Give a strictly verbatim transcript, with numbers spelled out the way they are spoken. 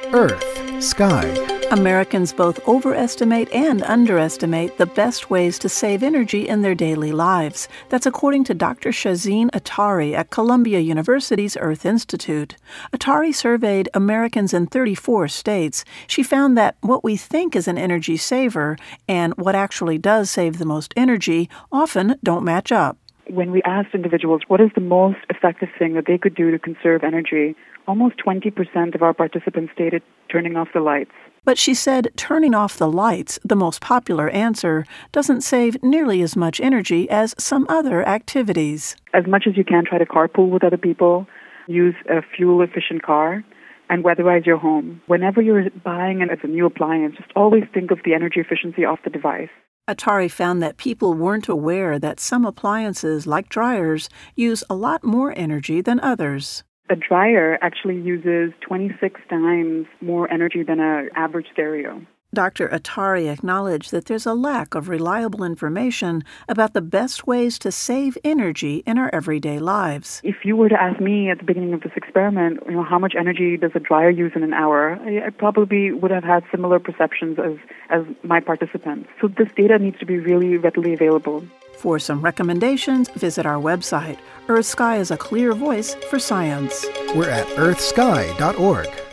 Earth, Sky. Americans both overestimate and underestimate the best ways to save energy in their daily lives. That's according to Doctor Shazeen Attari at Columbia University's Earth Institute. Attari surveyed Americans in thirty-four states. She found that what we think is an energy saver and what actually does save the most energy often don't match up. When we asked individuals what is the most effective thing that they could do to conserve energy, almost twenty percent of our participants stated turning off the lights. But she said turning off the lights, the most popular answer, doesn't save nearly as much energy as some other activities. As much as you can, try to carpool with other people, use a fuel-efficient car, and weatherize your home. Whenever you're buying it as a new appliance, just always think of the energy efficiency of the device. Attari found that people weren't aware that some appliances, like dryers, use a lot more energy than others. A dryer actually uses twenty-six times more energy than an average stereo. Doctor Attari acknowledged that there's a lack of reliable information about the best ways to save energy in our everyday lives. If you were to ask me at the beginning of this experiment, you know, how much energy does a dryer use in an hour, I, I probably would have had similar perceptions as, as my participants. So this data needs to be really readily available. For some recommendations, visit our website. Earth Sky is a clear voice for science. We're at earth sky dot org.